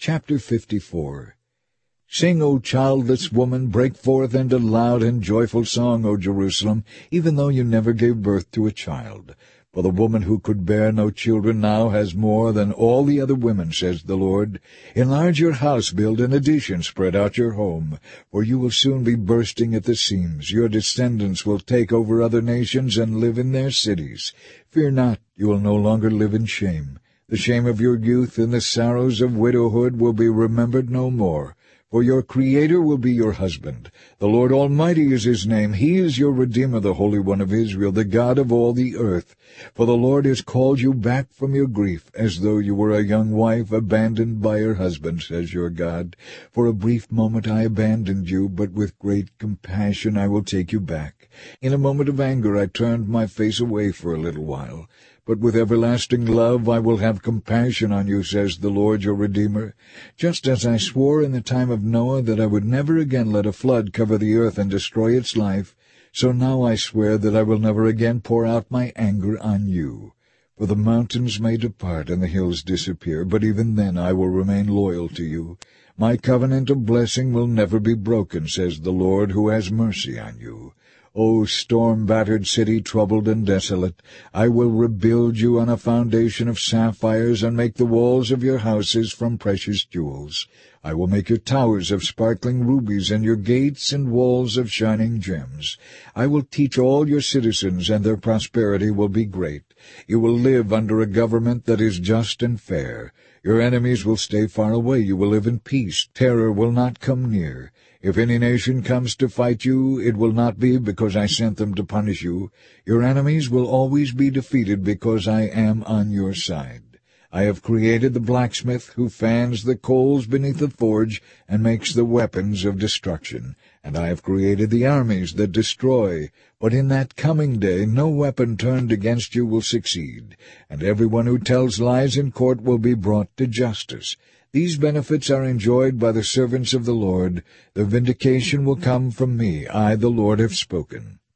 Chapter 54. Sing, O childless woman, break forth into loud and joyful song, O Jerusalem, even though you never gave birth to a child. For the woman who could bear no children now has more than all the other women, says the Lord. Enlarge your house, build an addition, spread out your home, for you will soon be bursting at the seams. Your descendants will take over other nations and live in their cities. Fear not, you will no longer live in shame. The shame of your youth and the sorrows of widowhood will be remembered no more. For your Creator will be your husband. The Lord Almighty is His name. He is your Redeemer, the Holy One of Israel, the God of all the earth. For the Lord has called you back from your grief, as though you were a young wife abandoned by her husband, says your God. For a brief moment I abandoned you, but with great compassion I will take you back. In a moment of anger I turned my face away for a little while. But with everlasting love I will have compassion on you, says the Lord your Redeemer. Just as I swore in the time of Noah that I would never again let a flood cover the earth and destroy its life, so now I swear that I will never again pour out my anger on you. For the mountains may depart and the hills disappear, but even then I will remain loyal to you. My covenant of blessing will never be broken, says the Lord who has mercy on you. O storm-battered city, troubled and desolate, I will rebuild you on a foundation of sapphires and make the walls of your houses from precious jewels. I will make your towers of sparkling rubies and your gates and walls of shining gems. I will teach all your citizens, and their prosperity will be great. You will live under a government that is just and fair. Your enemies will stay far away. You will live in peace. Terror will not come near. If any nation comes to fight you, it will not be because I sent them to punish you. Your enemies will always be defeated because I am on your side. I have created the blacksmith who fans the coals beneath the forge and makes the weapons of destruction. And I have created the armies that destroy. But in that coming day no weapon turned against you will succeed, and everyone who tells lies in court will be brought to justice. These benefits are enjoyed by the servants of the Lord. The vindication will come from me. I, the Lord, have spoken.